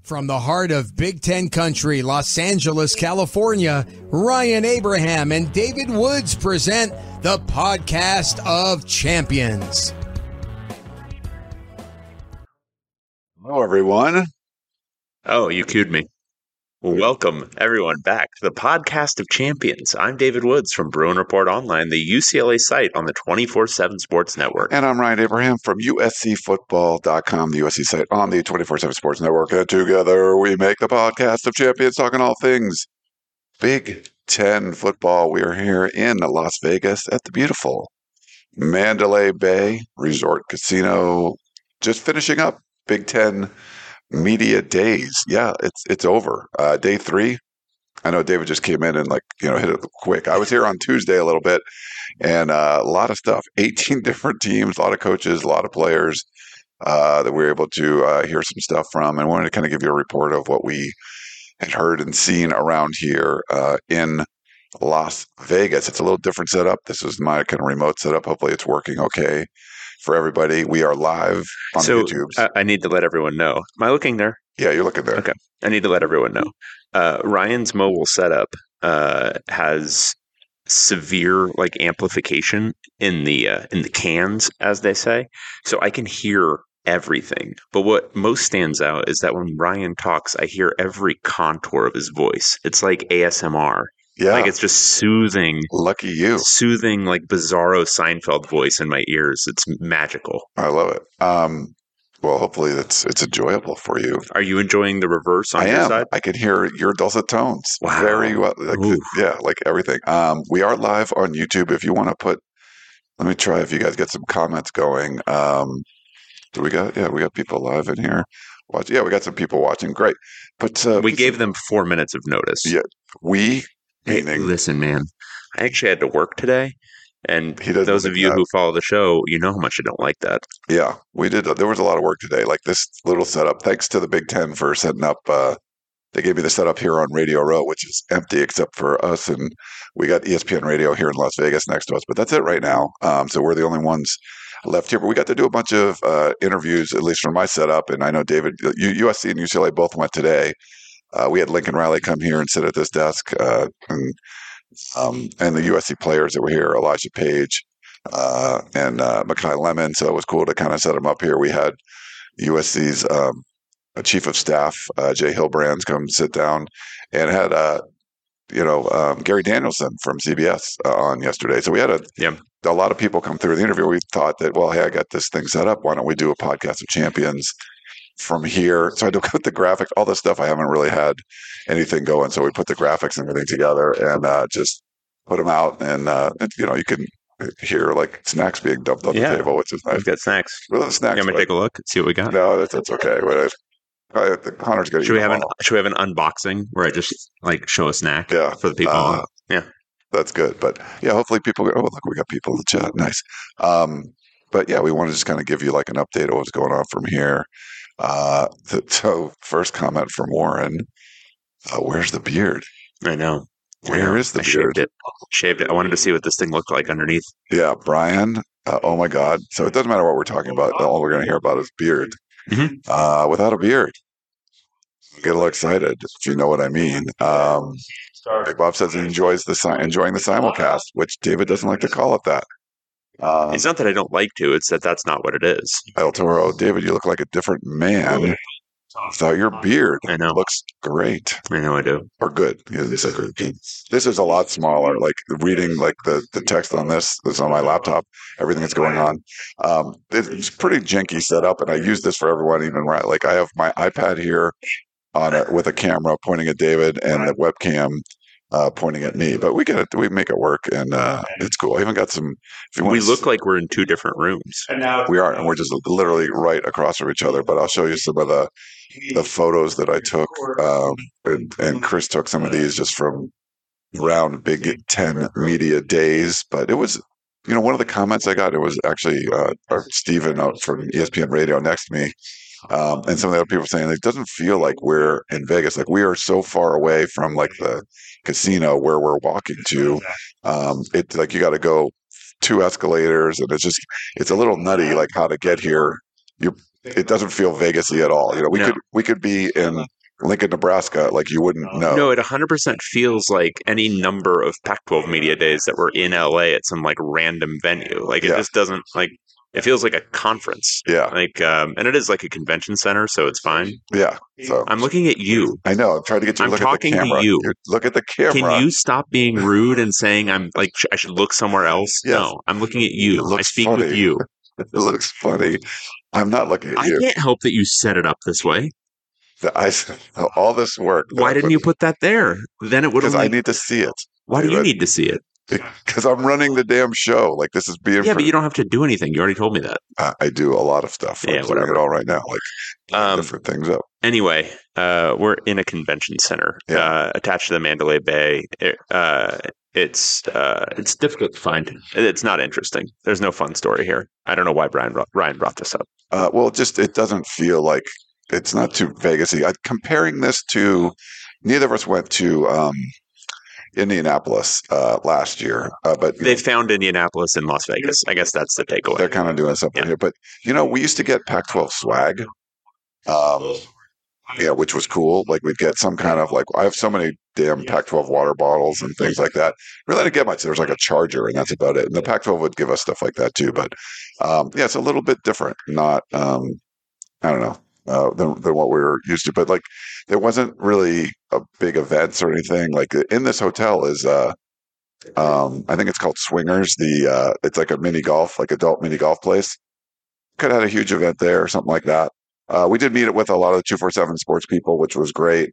From the heart of Big Ten country, Los Angeles, California, Ryan Abraham and David Woods present the Podcast of Champions. Hello, everyone. Oh, you cued me. Welcome, everyone, back to the Podcast of Champions. I'm David Woods from Bruin Report Online, the UCLA site on the 24/7 Sports Network. And I'm Ryan Abraham from USCFootball.com, the USC site on the 24/7 Sports Network. And together we make the Podcast of Champions, talking all things Big Ten football. We are here in Las Vegas at the beautiful Mandalay Bay Resort Casino, just finishing up Big Ten Media Days. Yeah, it's over. Day 3. I know David just came in and hit it quick. I was here on Tuesday a little bit, and a lot of stuff. 18 different teams, a lot of coaches, a lot of players that we were able to hear some stuff from, and wanted to kind of give you a report of what we had heard and seen around here in Las Vegas. It's a little different setup. This is my kind of remote setup. Hopefully it's working okay for everybody. We are live on YouTube. I need to let everyone know. Am I looking there? Yeah, you're looking there. Okay. I need to let everyone know. Ryan's mobile setup has severe amplification in the cans, as they say. So I can hear everything. But what most stands out is that when Ryan talks, I hear every contour of his voice. It's like ASMR. Yeah. It's just soothing. Lucky you. Soothing, bizarro Seinfeld voice in my ears. It's magical. I love it. Well, hopefully it's enjoyable for you. Are you enjoying the reverse on your side? I can hear your dulcet tones. Wow. Very well. Like everything. We are live on YouTube. If you want to let me try if you guys get some comments going. We got people live in here. Yeah, we got some people watching. Great. But we gave them 4 minutes of notice. Yeah. Hey, listen, man, I actually had to work today, and those of you who follow the show, you know how much I don't like that. Yeah, we did. There was a lot of work today, like this little setup. Thanks to the Big Ten for setting up. They gave me the setup here on Radio Row, which is empty except for us, and we got ESPN Radio here in Las Vegas next to us. But that's it right now. So we're the only ones left here. But we got to do a bunch of interviews, at least from my setup. And I know David, USC and UCLA both went today. We had Lincoln Riley come here and sit at this desk, and the USC players that were here, Elijah Page and Makai Lemon. So it was cool to kind of set them up here. We had USC's chief of staff, Jay Hillbrands, come sit down, and had Gary Danielson from CBS on yesterday. So we had a lot of people come through the interview. We thought that, well, hey, I got this thing set up. Why don't we do a Podcast of Champions from here? So I do put the graphics, all this stuff. I haven't really had anything going, so we put the graphics and everything together and just put them out. And you can hear snacks being dumped on the table, which is nice. We've got snacks. Well, snacks. You want me to take a look and see what we got? No, that's okay. Connor's going to. Should we have an unboxing where I just show a snack? Yeah. For the people. That's good. But yeah, hopefully people go, oh, look, we got people in the chat. Nice. But yeah, we want to just kind of give you an update of what's going on from here. So first comment from Warren, where's the beard? I know. Where is the beard? Shaved it. I wanted to see what this thing looked like underneath. Yeah, Brian. Oh my God. So it doesn't matter what we're talking about. All we're going to hear about is beard. Mm-hmm. Without a beard. Get a little excited, if you know what I mean. Big Bob says he enjoying the simulcast, which David doesn't like to call it that. It's not that I don't like to; it's that that's not what it is. El Toro, David, you look like a different man without your beard. I know. It looks great. I know I do. Or good. Yeah, this is a lot smaller. Reading the text on this on my laptop, everything that's going on. It's pretty janky setup, and I use this for everyone. Even I have my iPad here on it with a camera pointing at David and the webcam pointing at me, but we make it work, and it's cool. I even got some. We look like we're in two different rooms. We are, and we're just literally right across from each other. But I'll show you some of the photos that I took, and Chris took some of these just from around Big Ten Media Days. But it was, one of the comments I got, it was actually Steven out from ESPN Radio next to me. And some of the other people saying it doesn't feel like we're in Vegas. We are so far away from the casino where we're walking to. It's you got to go 2 escalators, and it's a little nutty how to get here. It doesn't feel Vegas-y at all. We could be in Lincoln, Nebraska, like you wouldn't know. No, it 100% feels like any number of Pac-12 media days that were in LA at some like random venue. Like it just doesn't like. It feels like a conference. Yeah. Like, and it is like a convention center, so it's fine. Yeah. So I'm looking at you. I know. I'm trying to get you to I'm look at the camera. talking to you. Look at the camera. Can you stop being rude and saying I'm like I should look somewhere else? Yes. No, I'm looking at you. I speak funny. with you. It looks funny. I'm not looking at you. I can't help that you set it up this way. All this work. Why didn't you put that there? Then it would have. Because I need to see it. Why do you need to see it? Because I'm running the damn show. Like this is being. Yeah, but you don't have to do anything. You already told me that. I do a lot of stuff. Yeah, I'm whatever. doing it all right now. Like different things up. Anyway, we're in a convention center attached to the Mandalay Bay. It's difficult to find. It's not interesting. There's no fun story here. I don't know why Ryan brought this up. Well, it doesn't feel like it's not too Vegas-y. Comparing this to, neither of us went to Indianapolis last year, but they found Indianapolis in Las Vegas. I guess that's the takeaway. They're kind of doing something here, but we used to get Pac-12 swag. Which was cool. Like we'd get some kind of I have so many damn Pac-12 water bottles and things like that. Really didn't get much. There was like a charger and that's about it. And the Pac-12 would give us stuff like that too. But it's a little bit different. Not I don't know than what we were used to. But there wasn't really a big events or anything. Like in this hotel is I think it's called Swingers. It's like a mini golf, like adult mini golf place. Could have had a huge event there or something like that. We did meet it with a lot of the 247 sports people, which was great.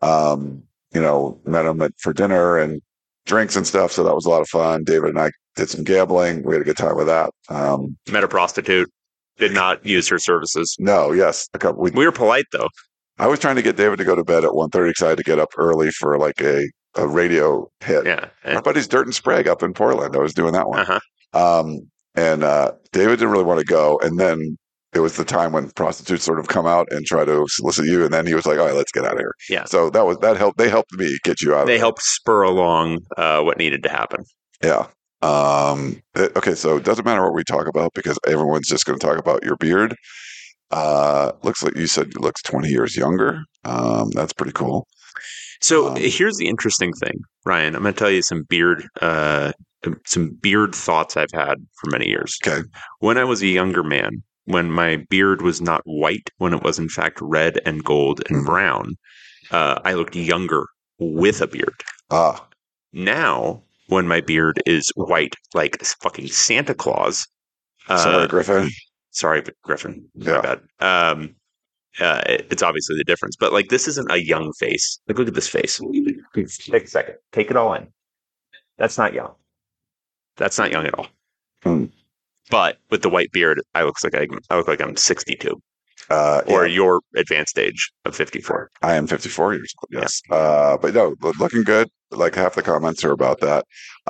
Met them for dinner and drinks and stuff. So that was a lot of fun. David and I did some gambling. We had a good time with that. Met a prostitute. Did not use her services. No, yes. We were polite though. I was trying to get David to go to bed at 1:30 because I had to get up early for like a radio hit. Yeah. My buddy's Dirt and Sprague up in Portland. I was doing that one. And David didn't really want to go. And then it was the time when prostitutes sort of come out and try to solicit you. And then he was like, all right, let's get out of here. Yeah. So that helped. They helped me get you out of there. They helped spur along what needed to happen. Yeah. Okay. So it doesn't matter what we talk about because everyone's just going to talk about your beard. Looks like you said it looks 20 years younger. That's pretty cool. So here's the interesting thing, Ryan. I'm going to tell you some beard thoughts I've had for many years. Okay. When I was a younger man, when my beard was not white, when it was in fact red and gold and brown, I looked younger with a beard. Now, when my beard is white like fucking Santa Claus. Sorry, Griffin. Sorry, Griffin. Yeah. My bad. It's obviously the difference. But this isn't a young face. Look at this face. Take a second. Take it all in. That's not young. That's not young at all. But with the white beard, I look like I'm 62. Or your advanced age of 54. I am 54 years old, yes. Yeah. But no, looking good. Like half the comments are about that.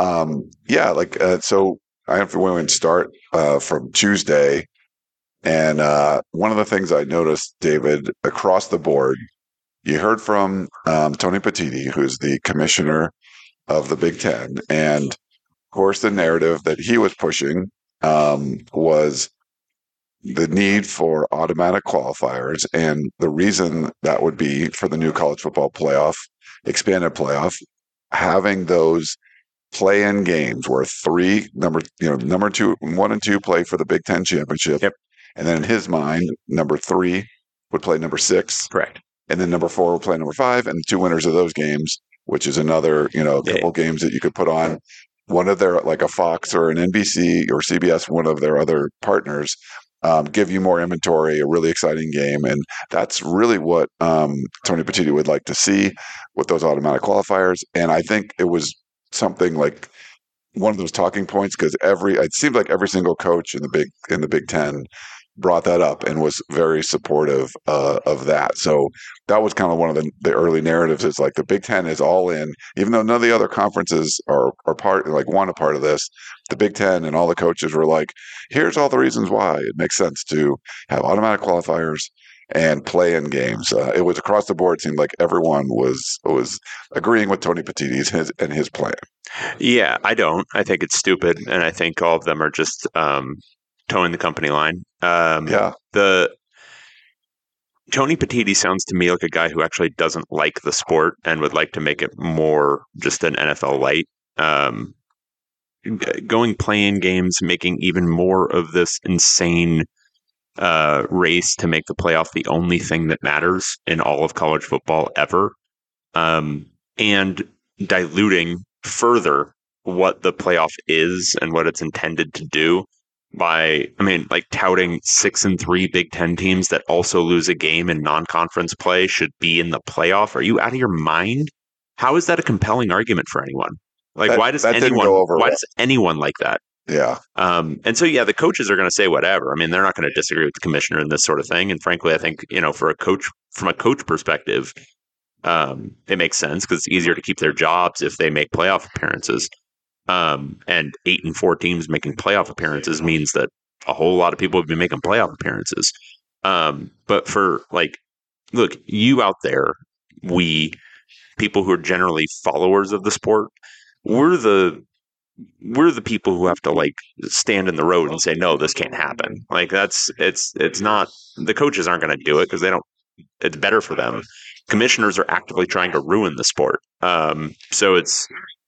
So I have to start from Tuesday. And one of the things I noticed, David, across the board, you heard from Tony Petitti, who's the commissioner of the Big Ten. And, of course, the narrative that he was pushing was the need for automatic qualifiers. And the reason that would be for the new college football playoff, expanded playoff, having those play-in games where number 2, 1 and 2 play for the Big Ten championship. Yep. And then in his mind, number 3 would play number 6. Correct. And then number 4 would play number 5. And the 2 winners of those games, which is another, couple games that you could put on one of their, like a Fox or an NBC or CBS, one of their other partners, give you more inventory, a really exciting game. And that's really what Tony Petitti would like to see with those automatic qualifiers. And I think it was something like one of those talking points because it seemed like every single coach in the Big Ten brought that up and was very supportive of that. So that was kind of one of the early narratives. Is like the Big Ten is all in, even though none of the other conferences are want a part of this. The Big Ten and all the coaches were like, here's all the reasons why it makes sense to have automatic qualifiers and play-in games. It was across the board. It seemed like everyone was agreeing with Tony Petitti's his plan. Yeah, I don't. I think it's stupid, and I think all of them are just towing the company line. Tony Petitti sounds to me like a guy who actually doesn't like the sport and would like to make it more just an NFL light. Going play-in games, making even more of this insane race to make the playoff the only thing that matters in all of college football ever, and diluting further what the playoff is and what it's intended to do by, touting 6-3 Big Ten teams that also lose a game in non-conference play should be in the playoff. Are you out of your mind? How is that a compelling argument for anyone? Why does anyone like that? Yeah. And so, the coaches are going to say whatever. They're not going to disagree with the commissioner in this sort of thing. And frankly, I think, from a coach perspective, it makes sense because it's easier to keep their jobs if they make playoff appearances. And 8-4 teams making playoff appearances means that a whole lot of people have been making playoff appearances. But for look, you out there, we people who are generally followers of the sport, we're the people who have to stand in the road and say, no, this can't happen. It's not, the coaches aren't going to do it because it's better for them. Commissioners are actively trying to ruin the sport. So it's,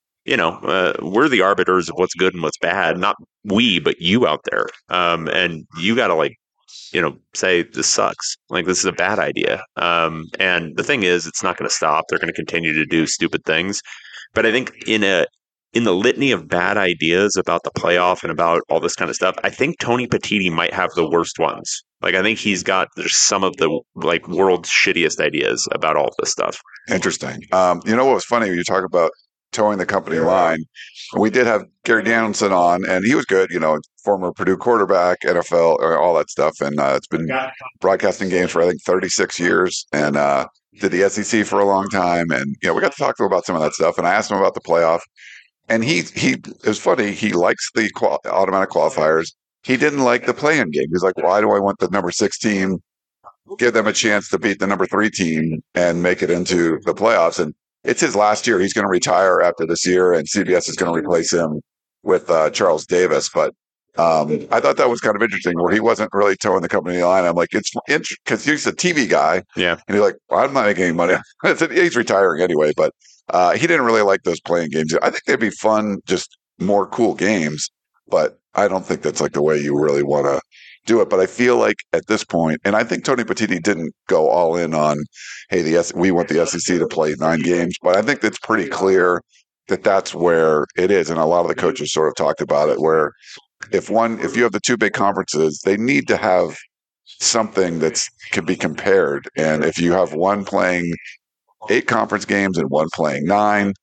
we're the arbiters of what's good and what's bad, not we, but you out there. And you got to say this sucks. This is a bad idea. And the thing is, it's not going to stop. They're going to continue to do stupid things. But I think in the litany of bad ideas about the playoff and about all this kind of stuff, I think Tony Petitti might have the worst ones. I think there's some of the world's shittiest ideas about all of this stuff. Interesting. What was funny when you talk about towing the company line? We did have Gary Danielson on, and he was good. Former Purdue quarterback, NFL, all that stuff, and it's been broadcasting games for I think 36 years, and did the SEC for a long time, and we got to talk to him about some of that stuff. And I asked him about the playoff. And he it was funny. He likes the automatic qualifiers. He didn't like the play-in game. He's like, why do I want the number 6 team, give them a chance to beat the number 3 team and make it into the playoffs? And it's his last year. He's going to retire after this year, and CBS is going to replace him with Charles Davis. But I thought that was kind of interesting, where he wasn't really towing the company line. I'm like, it's because he's a TV guy. Yeah. And he's like, well, I'm not making any money. He's retiring anyway, but he didn't really like those playing games. I think they'd be fun, just more cool games, but I don't think that's the way you really want to do it. But I feel like at this point, and I think Tony Petitti didn't go all in on, hey, we want the SEC to play 9 games, but I think it's pretty clear that that's where it is. And a lot of the coaches sort of talked about it, where if you have the 2 big conferences, they need to have something that can be compared. And if you have one playing 8 conference games and one playing 9,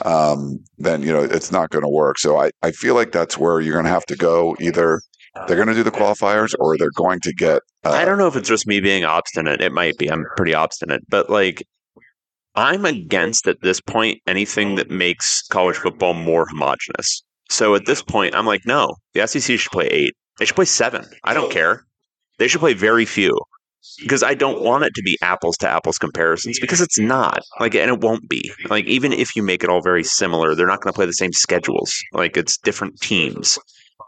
then it's not going to work. So I feel like that's where you're going to have to go. Either they're going to do the qualifiers, or they're going to get. I don't know if it's just me being obstinate. It might be. I'm pretty obstinate, but I'm against at this point anything that makes college football more homogenous. So at this point, I'm like, no, the SEC should play 8. They should play 7. I don't care. They should play very few. Because I don't want it to be apples to apples comparisons, because it's not, and it won't be. Even if you make it all very similar, they're not going to play the same schedules. It's different teams.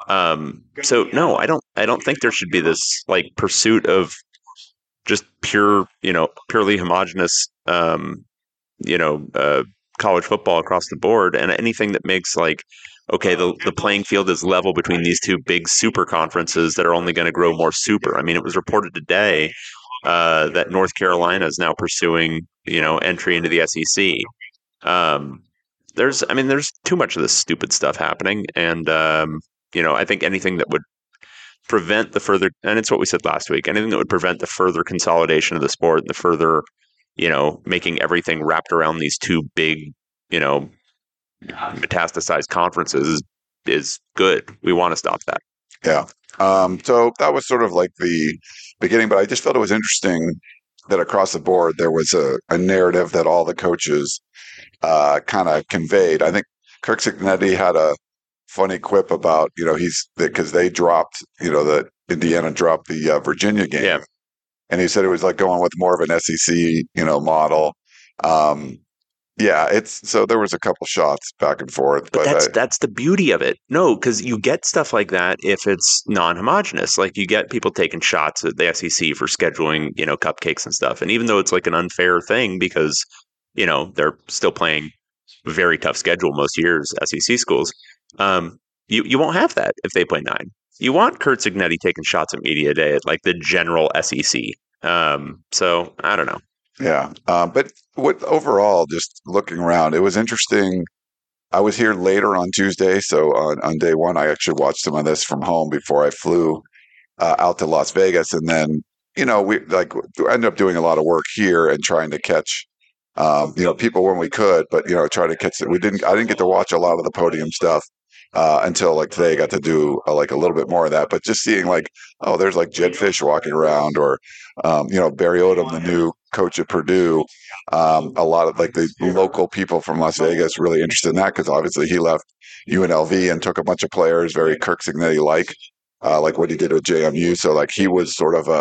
So no, I don't think there should be this pursuit of just purely homogenous, college football across the board, and anything that makes okay, the playing field is level between these 2 big super conferences that are only going to grow more super. It was reported today that North Carolina is now pursuing, entry into the SEC. There's too much of this stupid stuff happening. And, I think anything that would prevent the further, and it's what we said last week, anything that would prevent the further consolidation of the sport, the further, making everything wrapped around these 2 big, metastasized conferences is good. We want to stop that. Yeah. So that was sort of the beginning, but I just felt it was interesting that across the board there was a narrative that all the coaches kind of conveyed. I think Kirk Cignetti had a funny quip about, because they dropped, that Indiana dropped the Virginia game. Yeah. And he said it was going with more of an SEC, model. Yeah, so there was a couple shots back and forth, But but that's the beauty of it. No, because you get stuff like that if it's non-homogenous. Like you get people taking shots at the SEC for scheduling, cupcakes and stuff. And even though it's like an unfair thing because, they're still playing a very tough schedule most years, SEC schools, you won't have that if they play 9. You want Curt Cignetti taking shots at media day at like the general SEC. So I don't know. yeah. But what overall, just looking around, it was interesting. I was here later on Tuesday, so on day one, I actually watched some of this from home before I flew out to Las Vegas, and then we ended up doing a lot of work here and trying to catch people when we could, but try to catch it. I didn't get to watch a lot of the podium stuff until like today. I got to do like a little bit more of that, but just seeing like, oh, there's like Jedd Fisch walking around, or Barry Odom, the new coach at Purdue. A lot of like the local people from Las Vegas really interested in that because obviously he left UNLV and took a bunch of players, very Curt Cignetti like what he did with JMU. So like he was sort of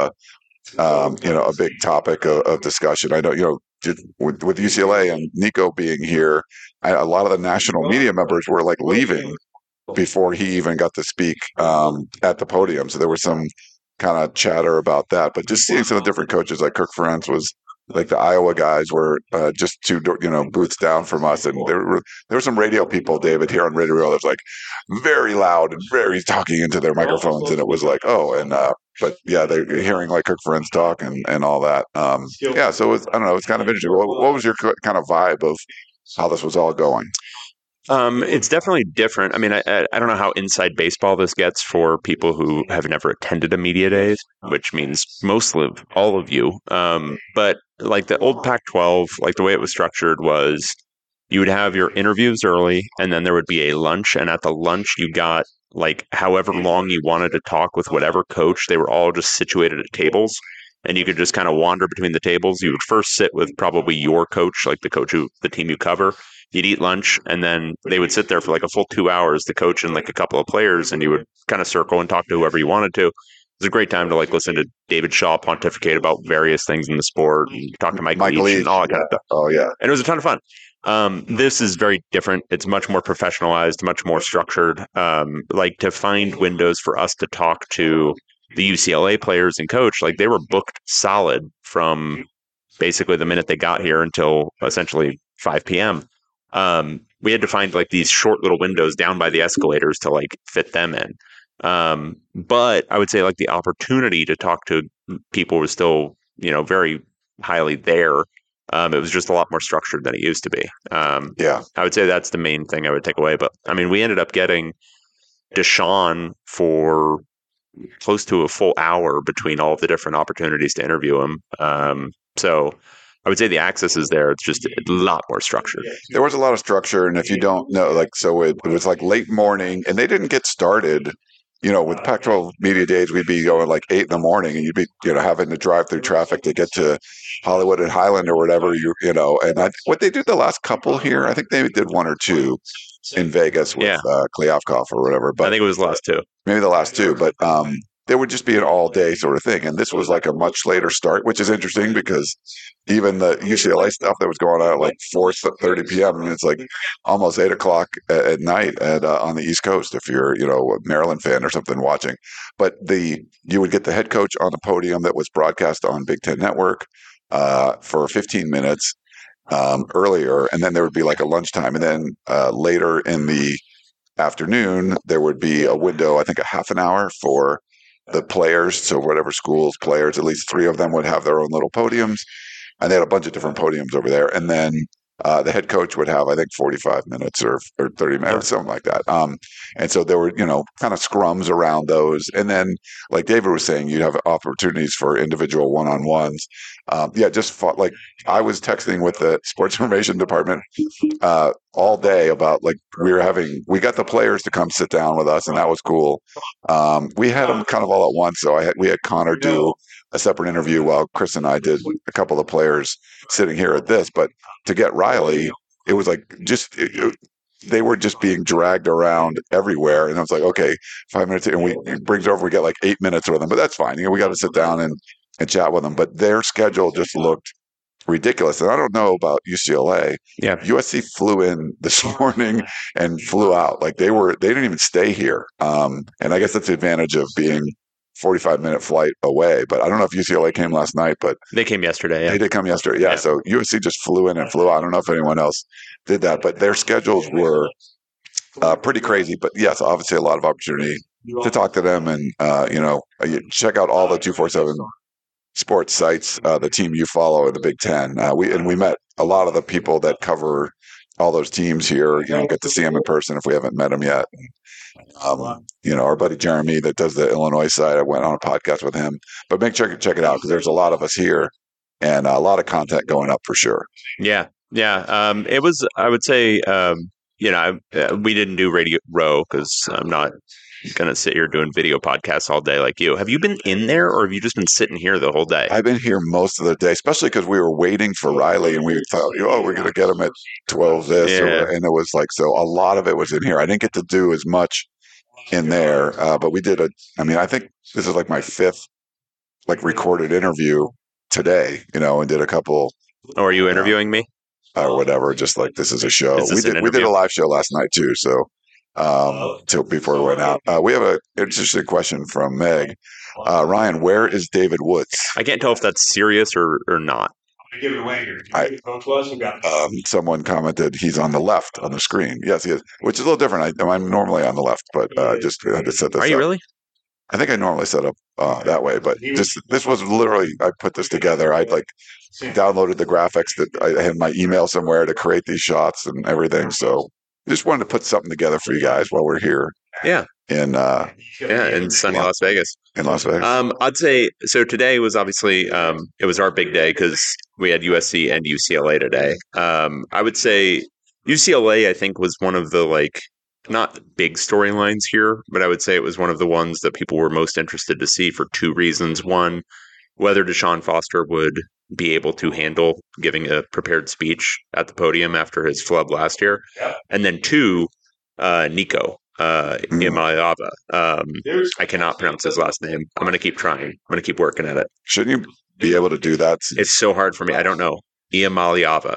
a big topic of discussion. I know, with UCLA and Nico being here, a lot of the national media members were like leaving before he even got to speak at the podium. So there was some kind of chatter about that. But just seeing some of the different coaches, like Kirk Ferentz was like the Iowa guys were just two booths down from us, and there were some radio people, David, here on Radio Row, that was like very loud and very talking into their microphones, and it was like, oh, and but yeah, they're hearing like Kirk Ferentz talk and all that. Yeah, so I don't know, it's kind of interesting. What was your kind of vibe of how this was all going? It's definitely different. I mean, I don't know how inside baseball this gets for people who have never attended a media days, which means all of you. But like the old Pac-12, like the way it was structured was you would have your interviews early, and then there would be a lunch, and at the lunch you got like however long you wanted to talk with whatever coach. They were all just situated at tables, and you could just kind of wander between the tables. You would first sit with probably your coach, like the team you cover. You'd eat lunch, and then they would sit there for like a full 2 hours, the coach and like a couple of players, and you would kind of circle and talk to whoever you wanted to. It was a great time to like listen to David Shaw pontificate about various things in the sport, and talk to Mike Leach and all that kind of stuff. Oh yeah, and it was a ton of fun. This is very different. It's much more professionalized, much more structured. Like to find windows for us to talk to the UCLA players and coach, like they were booked solid from basically the minute they got here until essentially 5 p.m. We had to find like these short little windows down by the escalators to like fit them in. But I would say like the opportunity to talk to people was still, very highly there. It was just a lot more structured than it used to be. yeah, I would say that's the main thing I would take away. But I mean, we ended up getting Deshaun for close to a full hour between all of the different opportunities to interview him. So I would say the access is there. It's just a lot more structured. There was a lot of structure, and if you don't know, like, so it was like late morning, and they didn't get started. With Pac-12 media days, we'd be going like 8 in the morning, and you'd be, having to drive through traffic to get to Hollywood and Highland or whatever. And what they did the last couple here, I think they did 1 or 2 in Vegas with Kliavkoff or whatever. But I think it was the last 2. Maybe the last 2, but there would just be an all day sort of thing. And this was like a much later start, which is interesting because even the UCLA stuff that was going on at like 4:30 p.m. I mean, it's like almost 8 o'clock at night on the East Coast if you're, a Maryland fan or something watching. But you would get the head coach on the podium that was broadcast on Big Ten Network for 15 minutes earlier, and then there would be like a lunchtime, and then later in the afternoon there would be a window, I think a half an hour for the players. So whatever school's players, at least 3 of them would have their own little podiums, and they had a bunch of different podiums over there. And then the head coach would have, I think, 45 minutes or 30 minutes, something like that. And so there were, kind of scrums around those. And then, like David was saying, you'd have opportunities for individual one-on-ones. Like I was texting with the sports information department all day about like we got the players to come sit down with us, and that was cool. We had them kind of all at once. So we had Connor do a separate interview while Chris and I did a couple of players sitting here at this. But to get Riley, it was like they were just being dragged around everywhere. And I was like, okay, 5 minutes. And it brings over, we get like 8 minutes with them, but that's fine. We got to sit down and chat with them. But their schedule just looked ridiculous. And I don't know about UCLA. Yeah. USC flew in this morning and flew out. Like they didn't even stay here. And I guess that's the advantage of being 45-minute flight away. But I don't know if UCLA came last night, but they came yesterday. Yeah. They did come yesterday. Yeah. So USC just flew in and flew out. I don't know if anyone else did that, but their schedules were pretty crazy. But yes, obviously a lot of opportunity to talk to them, and you check out all the 247 sports sites, the team you follow in the Big Ten. We met a lot of the people that cover all those teams here. Get to see them in person if we haven't met them yet. Our buddy Jeremy that does the Illinois side, I went on a podcast with him. But check it out, because there's a lot of us here and a lot of content going up for sure. Yeah. It was, I would say, we didn't do Radio Row because I'm not going to sit here doing video podcasts all day like you. Have you been in there, or have you just been sitting here the whole day? I've been here most of the day, especially because we were waiting for Riley, and we thought, we're going to get him at 12 and it was like, so a lot of it was in here. I didn't get to do as much in there, but we did I think this is like my 5th recorded interview today, and did a couple. Oh, are you interviewing me? Or whatever, just like this is a show. We did a live show last night too, so till before we went out. We have an interesting question from Meg. Ryan, where is David Woods? I can't tell if that's serious or not. I'm give it away here. Someone commented he's on the left on the screen. Yes, he is, which is a little different. I'm normally on the left, but just had to set this up. Are you really? I think I normally set up that way, but this was literally, I put this together. I'd downloaded the graphics that I had my email somewhere to create these shots and everything. So I just wanted to put something together for you guys while we're here. Yeah. In sunny Las Vegas. In Las Vegas. I'd say, so today was obviously, it was our big day because we had USC and UCLA today. I would say UCLA, I think, was one of the not big storylines here, but I would say it was one of the ones that people were most interested to see for 2 reasons. One, whether Deshaun Foster would be able to handle giving a prepared speech at the podium after his flub last year. Yeah. And then 2, Nico Iamaleava. I cannot pronounce his last name. I'm going to keep trying. I'm going to keep working at it. Shouldn't you be able to do that? It's so hard for me. I don't know. Iamaleava.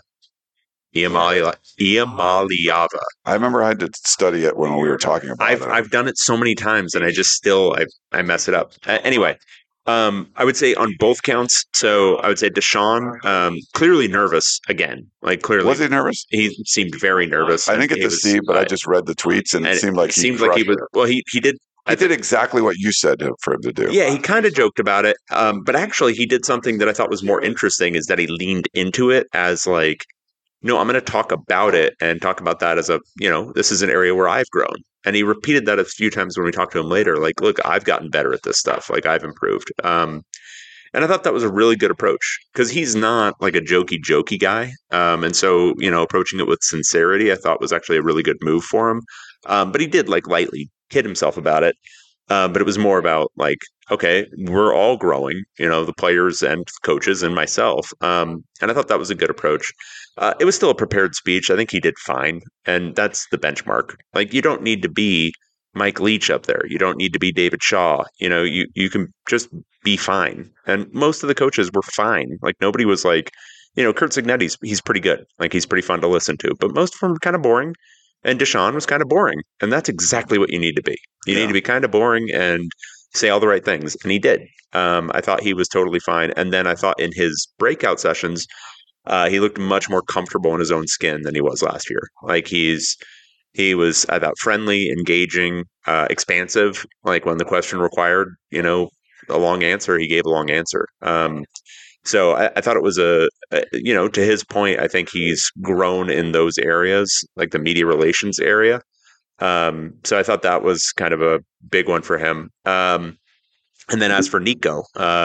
I remember I had to study it when we were talking about it. I've done it so many times, and I just I mess it up. Anyway, I would say on both counts. So I would say Deshaun, clearly nervous again. Clearly, was he nervous? He seemed very nervous. I didn't get to see, but I just read the tweets, and it seemed like he was. Well, he did. I did exactly what you said for him to do. Yeah, he kind of joked about it, but actually, he did something that I thought was more interesting. Is that he leaned into it as no, I'm going to talk about it and talk about that as this is an area where I've grown. And he repeated that a few times when we talked to him later. Look, I've gotten better at this stuff. I've improved. And I thought that was a really good approach because he's not a jokey guy. And so, approaching it with sincerity, I thought was actually a really good move for him. But he did lightly kid himself about it. But it was more about okay, we're all growing, the players and coaches and myself. And I thought that was a good approach. It was still a prepared speech. I think he did fine. And that's the benchmark. You don't need to be Mike Leach up there. You don't need to be David Shaw. You can just be fine. And most of the coaches were fine. Nobody was Kurt Cignetti's, he's pretty good. He's pretty fun to listen to. But most of them were kind of boring. And Deshaun was kind of boring. And that's exactly what you need to be. You need to be kind of boring and say all the right things. And he did. I thought he was totally fine. And then I thought in his breakout sessions, he looked much more comfortable in his own skin than he was last year. He was, I thought, friendly, engaging, expansive. When the question required, a long answer, he gave a long answer. So I thought it was to his point, I think he's grown in those areas, the media relations area. So I thought that was kind of a big one for him. And then as for Nico,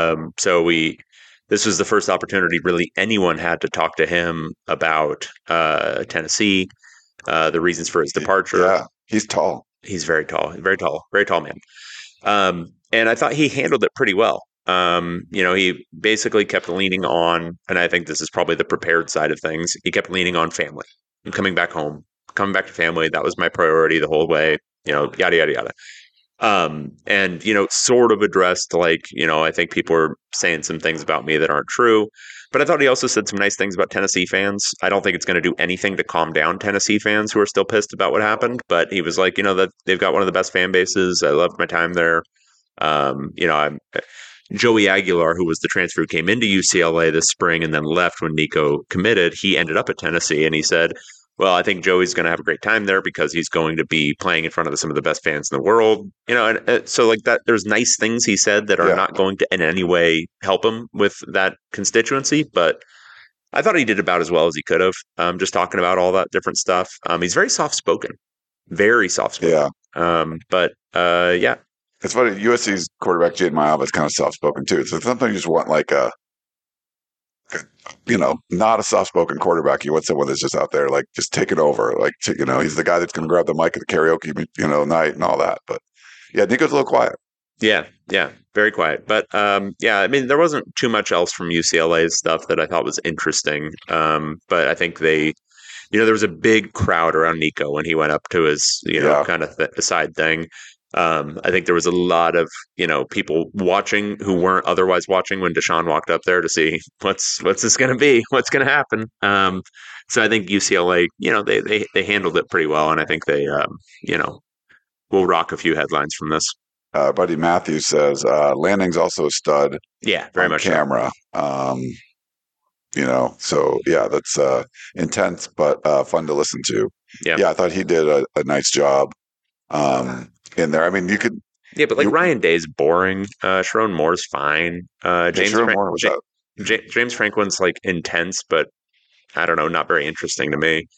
this was the first opportunity really anyone had to talk to him about Tennessee, the reasons for his departure. Yeah, he's tall. He's very tall, very tall man. And I thought he handled it pretty well. He basically kept leaning on, and I think this is probably the prepared side of things. He kept leaning on family and coming back home, coming back to family. That was my priority the whole way, yada, yada, yada. And, sort of addressed I think people are saying some things about me that aren't true, But I thought he also said some nice things about Tennessee fans. I don't think it's going to do anything to calm down Tennessee fans who are still pissed about what happened. But he was like, that they've got one of the best fan bases. I loved my time there. I'm Joey Aguilar, who was the transfer who came into UCLA this spring and then left when Nico committed. He ended up at Tennessee, and he said, well, I think Joey's going to have a great time there because he's going to be playing in front of some of the best fans in the world. And so like that, there's nice things he said that are not going to in any way help him with that constituency. But I thought he did about as well as he could have, just talking about all that different stuff. He's very soft-spoken, very soft-spoken. Yeah. It's funny, USC's quarterback, Jaden Maiava, is kind of soft-spoken too. So sometimes you just want like not a soft-spoken quarterback. You want someone that's just out there, like, just taking over. Like, he's the guy that's going to grab the mic at the karaoke, night and all that. But yeah, Nico's a little quiet. Yeah, very quiet. But there wasn't too much else from UCLA's stuff that I thought was interesting. But I think there was a big crowd around Nico when he went up to his, kind of side thing. I think there was a lot of, people watching who weren't otherwise watching when Deshaun walked up there to see what's this going to be, what's going to happen. So I think UCLA, they handled it pretty well. And I think they, will rock a few headlines from this. Buddy Matthews says, Lanning's also a stud. Yeah, very much camera. So yeah, that's intense, but fun to listen to. Yeah, I thought he did a nice job. In there, I mean, you could. Yeah, but Ryan Day's boring. Sharon Moore's fine. James Franklin's like intense, but I don't know, not very interesting to me.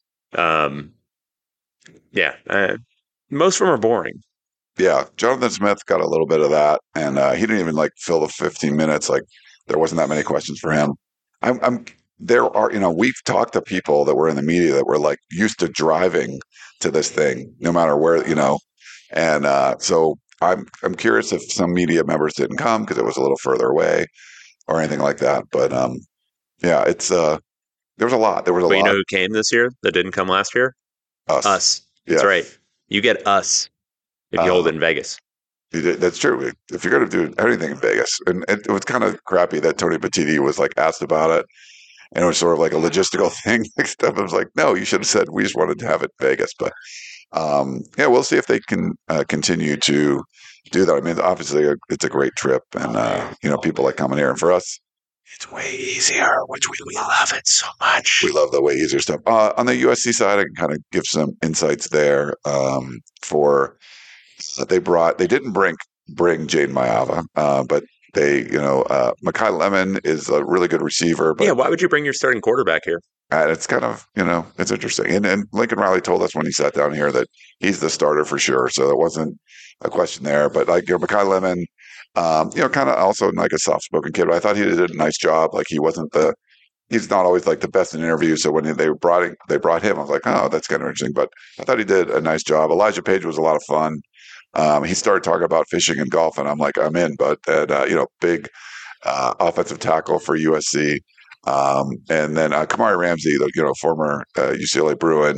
Most of them are boring. Yeah, Jonathan Smith got a little bit of that, and he didn't even fill the 15 minutes. Like, there wasn't that many questions for him. There are, we've talked to people that were in the media that were used to driving to this thing, no matter where, and so I'm curious if some media members didn't come because it was a little further away or anything like that. But it's there was a lot. There was a lot. You know who came this year that didn't come last year? Us. That's right. You get us if you hold it in Vegas. That's true. If you're going to do anything in Vegas, and it was kind of crappy that Tony Petitti was asked about it, and it was sort of like a logistical thing. I was like, no, you should have said we just wanted to have it in Vegas. But we'll see if they can continue to do that. I mean, obviously, it's a great trip, and people like coming here. And for us, it's way easier, which we love it so much. We love the way easier stuff. On the USC side, I can kind of give some insights there. They didn't bring Jaden Maiava, but they, Makai Lemon is a really good receiver. But why would you bring your starting quarterback here? And it's kind of, it's interesting. And Lincoln Riley told us when he sat down here that he's the starter for sure. So it wasn't a question there. But Makai Lemon, kind of also a soft-spoken kid. But I thought he did a nice job. He's not always the best in interviews. So when they brought him, I was like, oh, that's kind of interesting. But I thought he did a nice job. Elijah Page was a lot of fun. He started talking about fishing and golf, and I'm like, I'm in. But big offensive tackle for USC. And then Kamari Ramsey, the former UCLA Bruin,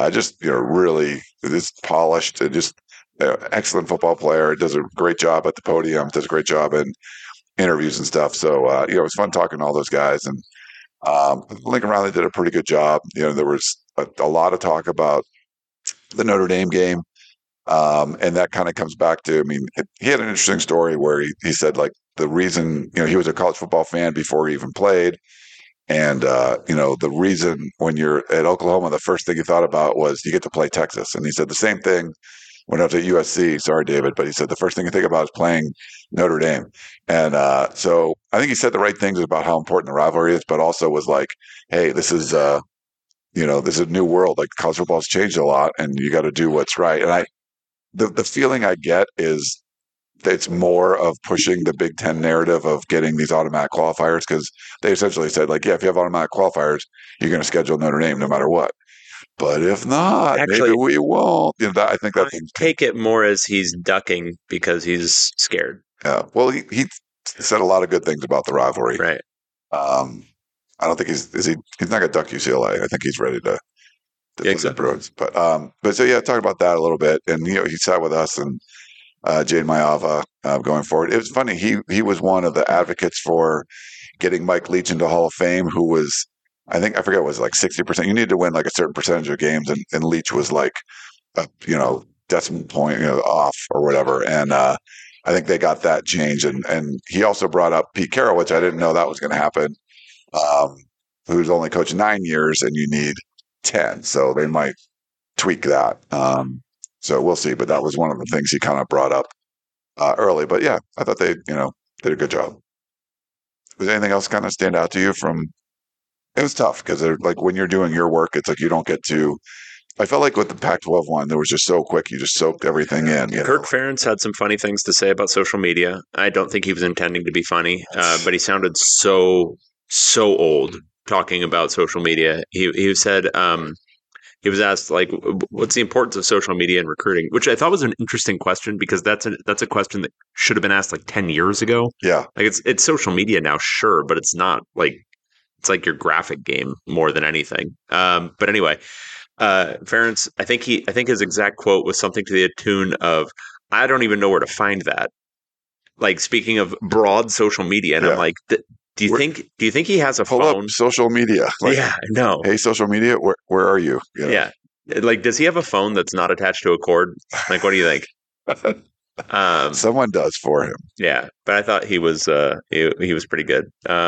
really is polished and just excellent football player. Does a great job at the podium. Does a great job in interviews and stuff. So it was fun talking to all those guys. And Lincoln Riley did a pretty good job. There was a lot of talk about the Notre Dame game. And that kind of comes back to, he had an interesting story where he said the reason, he was a college football fan before he even played. And, the reason when you're at Oklahoma, the first thing he thought about was you get to play Texas. And he said the same thing when I was at USC. Sorry, David, but he said the first thing you think about is playing Notre Dame. And so I think he said the right things about how important the rivalry is, but also was hey, this is this is a new world. College football's changed a lot, and you got to do what's right. And the feeling I get is it's more of pushing the Big Ten narrative of getting these automatic qualifiers, because they essentially said if you have automatic qualifiers, you're going to schedule Notre Dame no matter what. But if not, maybe we won't. I think that take it more as he's ducking because he's scared. Yeah. Well, he said a lot of good things about the rivalry. Right. I don't think he's not going to duck UCLA. I think he's ready to the Bruins. But so yeah, talk about that a little bit. And he sat with us and Jaden Maiava going forward. It was funny. He was one of the advocates for getting Mike Leach into Hall of Fame, who was, I forget, was like 60%. You need to win like a certain percentage of games, and Leach was like, decimal point, off or whatever. And I think they got that changed. And he also brought up Pete Carroll, which I didn't know that was going to happen, who's only coached 9 years, and you need 10. So they might tweak that. So we'll see. But that was one of the things he kind of brought up early. But yeah, I thought they, did a good job. Was anything else kind of stand out to you from? It was tough because like when you're doing your work, it's like you don't get to. I felt like with the Pac-12 one, there was just so quick. You just soaked everything in. Kirk Ferentz had some funny things to say about social media. I don't think he was intending to be funny, but he sounded so old talking about social media. He said he was asked like, what's the importance of social media in recruiting, which I thought was an interesting question because that's a question that should have been asked like 10 years ago. Yeah, like it's social media now, sure, but it's not like it's like your graphic game more than anything. But anyway. Ferentz, I think his exact quote was something to the tune of, "I don't even know where to find that." Like speaking of broad social media, and I'm like, do you think he has a pull phone? Up social media. Like, yeah, no. Hey, social media, where are you? Yeah, like does he have a phone that's not attached to a cord? Like, what do you think? Someone does for him. Yeah, but I thought he was was pretty good.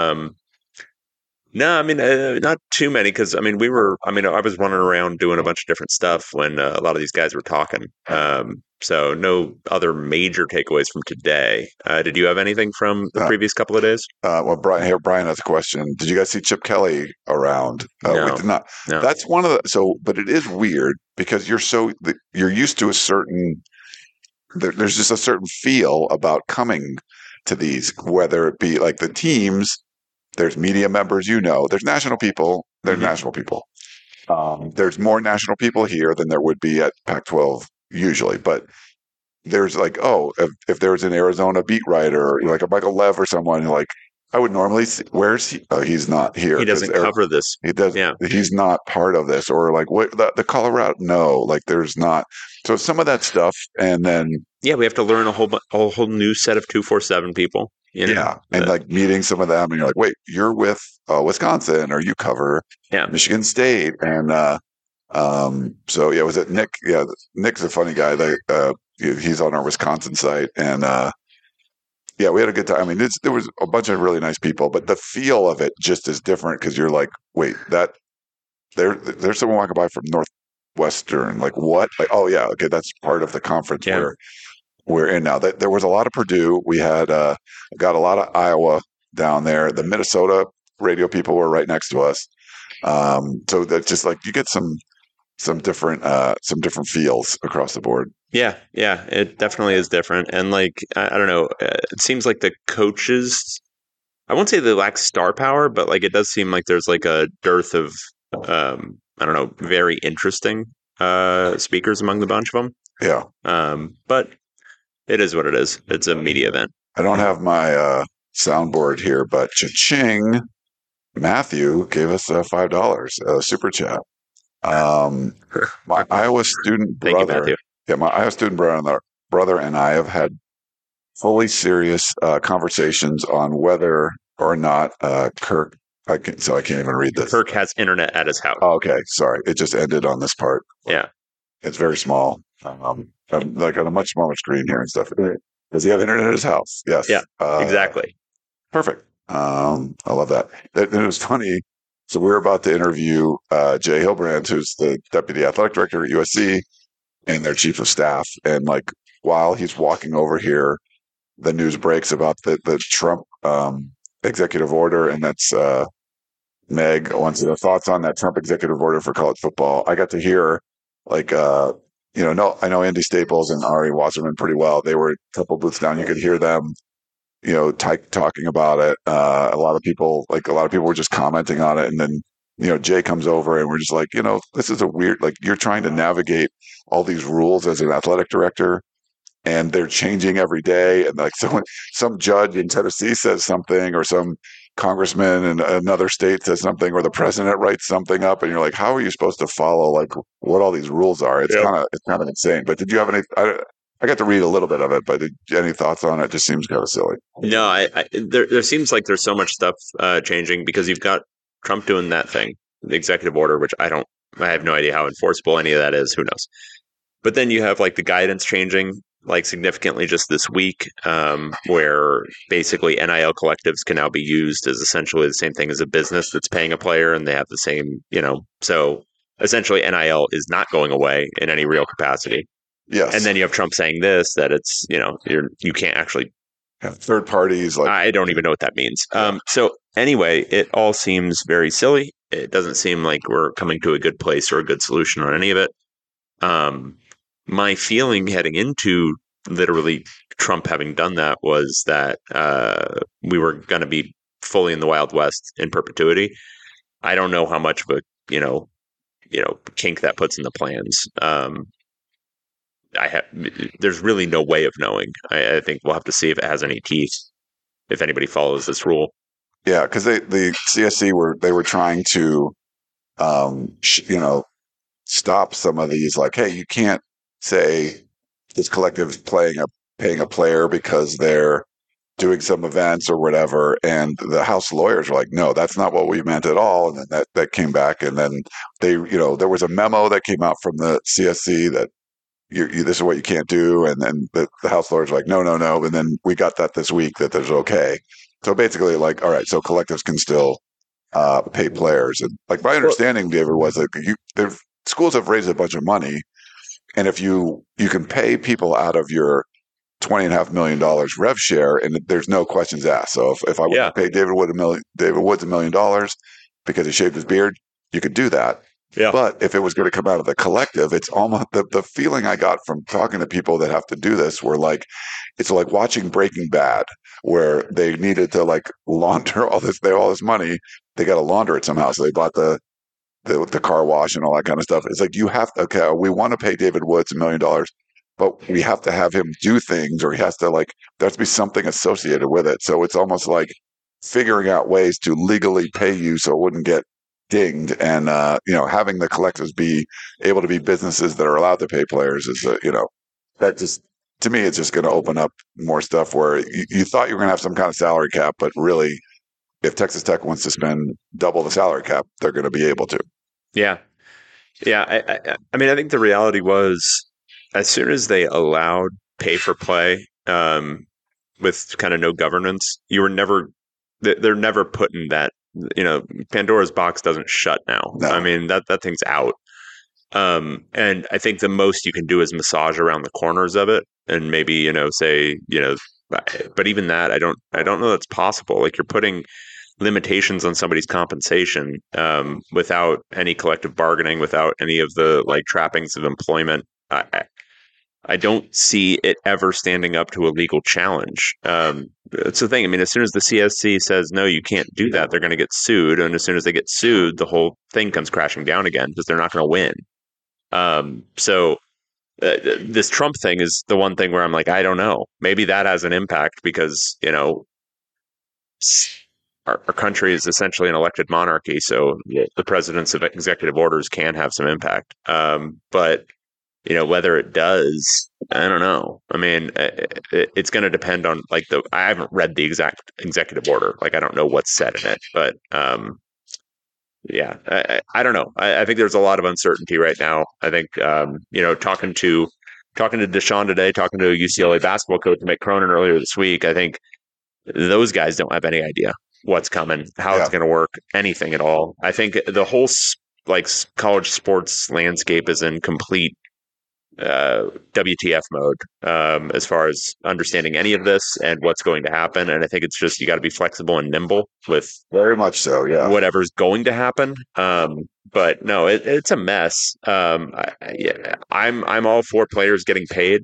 No, I mean, not too many because, I was running around doing a bunch of different stuff when a lot of these guys were talking. So no other major takeaways from today. Did you have anything from the previous couple of days? Well, Brian has a question. Did you guys see Chip Kelly around? No. We did not. No. That's one of the, but it is weird because you're used to a certain, there's just a certain feel about coming to these, whether it be like the teams. There's media members, there's national people. There's national people. There's more national people here than there would be at Pac-12 usually. But there's like, if there's an Arizona beat writer, like a Michael Lev or someone, like I would normally see, where's he? Oh, he's not here. He doesn't cover this. He does. Yeah. He's not part of this. Or like what the Colorado? No, like there's not. So some of that stuff, and then we have to learn a whole new set of 247 people. Yeah, and like meeting some of them, and you're like, wait, you're with Wisconsin, or you cover Michigan State, and was it Nick? Yeah, Nick's a funny guy. He's on our Wisconsin site, and we had a good time. I mean, there was a bunch of really nice people, but the feel of it just is different because you're like, wait, there's someone walking by from Northwestern, like what? Like, oh yeah, okay, that's part of the conference where we're in now. There was a lot of Purdue. We had got a lot of Iowa down there. The Minnesota radio people were right next to us. So that's just like you get some different feels across the board. Yeah, it definitely is different. And like I don't know, it seems like the coaches. I won't say they lack star power, but like it does seem like there's like a dearth of I don't know, very interesting speakers among the bunch of them. Yeah. But it is what it is. It's a media event. I don't have my soundboard here, but cha-ching, Matthew gave us $5 super chat. My Iowa student brother. Thank you, Matthew. Yeah, my Iowa student brother and I have had fully serious conversations on whether or not Kirk. I can't even read this. Kirk has internet at his house. Oh, okay, sorry. It just ended on this part. Yeah, it's very small. Like on a much smaller screen here and stuff. Does he have internet at his house? Yes. Yeah, exactly. Perfect. I love that. It was funny. So we were about to interview Jay Hilbrand, who's the deputy athletic director at USC and their chief of staff. And like while he's walking over here, the news breaks about the Trump executive order, and that's Meg wants the thoughts on that Trump executive order for college football. I got to hear like I know Andy Staples and Ari Wasserman pretty well. They were a couple booths down. You could hear them, talking about it. A lot of people were just commenting on it. And then, Jay comes over and we're just like, this is a weird, like you're trying to navigate all these rules as an athletic director and they're changing every day. And like some judge in Tennessee says something or some congressman in another state says something or the president writes something up and you're like, how are you supposed to follow like what all these rules are? It's kind of insane. But did you have any I got to read a little bit of it, but any thoughts on it? It just seems kind of silly. No, there seems like there's so much stuff changing because you've got Trump doing that thing, the executive order, which I have no idea how enforceable any of that is. Who knows? But then you have like the guidance changing like significantly just this week, where basically NIL collectives can now be used as essentially the same thing as a business that's paying a player, and they have the same, so essentially NIL is not going away in any real capacity. Yes. And then you have Trump saying this, that it's, you can't actually have third parties. Like, I don't even know what that means. So anyway, it all seems very silly. It doesn't seem like we're coming to a good place or a good solution on any of it. My feeling heading into literally Trump having done that was that we were going to be fully in the Wild West in perpetuity. I don't know how much of a kink that puts in the plans. There's really no way of knowing. I think we'll have to see if it has any teeth, if anybody follows this rule. Yeah, because the CSC were trying to, stop some of these. Like, hey, you can't say this collective is paying a player because they're doing some events or whatever. And the House lawyers were like, no, that's not what we meant at all. And then that came back, and then there was a memo that came out from the CSC that this is what you can't do. And then the House lawyers were like, no. And then we got that this week that there's okay. So basically, like, all right, so collectives can still pay players. And like my understanding, David, was that schools have raised a bunch of money, and if you can pay people out of your $20.5 million rev share, and there's no questions asked. So if I would pay David Woods $1 million because he shaved his beard, you could do that. Yeah. But if it was going to come out of the collective, it's almost the feeling I got from talking to people that have to do this were like, it's like watching Breaking Bad, where they needed to like launder all this money. They got to launder it somehow. So they bought the car wash and all that kind of stuff. It's like, we want to pay David Woods $1 million, but we have to have him do things, or he has to there has to be something associated with it. So it's almost like figuring out ways to legally pay you so it wouldn't get dinged, and having the collectives be able to be businesses that are allowed to pay players is that just, to me, it's just going to open up more stuff where you thought you were going to have some kind of salary cap, but really, if Texas Tech wants to spend double the salary cap, they're going to be able to. Yeah. I mean, I think the reality was, as soon as they allowed pay for play with kind of no governance, they're never putting that. Pandora's box doesn't shut now. No. I mean, that thing's out. And I think the most you can do is massage around the corners of it, and maybe, say, but even that, I don't know that's possible. Like, you're putting limitations on somebody's compensation without any collective bargaining, without any of the like trappings of employment. I don't see it ever standing up to a legal challenge. That's the thing. I mean, as soon as the CSC says, no, you can't do that, they're going to get sued. And as soon as they get sued, the whole thing comes crashing down again because they're not going to win. So this Trump thing is the one thing where I'm like, I don't know. Maybe that has an impact because, our country is essentially an elected monarchy. So the president's executive orders can have some impact. But whether it does, I don't know. I mean, it's going to depend on I haven't read the exact executive order. Like, I don't know what's said in it, but I don't know. I think there's a lot of uncertainty right now. I think, talking to Deshaun today, talking to a UCLA basketball coach, Mick Cronin, earlier this week, I think those guys don't have any idea what's coming, how it's going to work, anything at all. I think the whole college sports landscape is in complete WTF mode as far as understanding any of this and what's going to happen. And I think it's just, you got to be flexible and nimble with very much so, whatever's going to happen. But no, it's a mess. I'm all for players getting paid,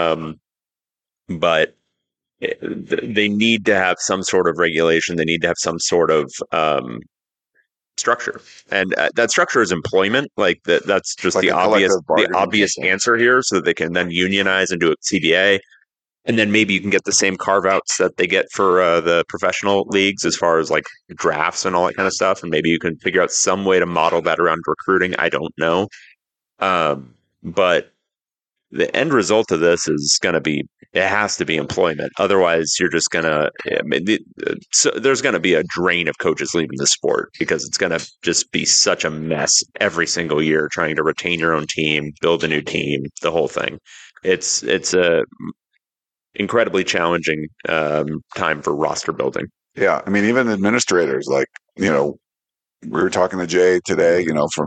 but they need to have some sort of regulation. They need to have some sort of structure, and that structure is employment. Like that's just like the obvious answer here, so that they can then unionize and do a CBA, and then maybe you can get the same carve outs that they get for the professional leagues as far as like drafts and all that kind of stuff, and maybe you can figure out some way to model that around recruiting. I don't know, but the end result of this is going to be, it has to be employment. Otherwise, you're just going to, so there's going to be a drain of coaches leaving the sport because it's going to just be such a mess every single year trying to retain your own team, build a new team, the whole thing. It's a incredibly challenging time for roster building. Yeah. I mean, even administrators, like, we were talking to Jay today,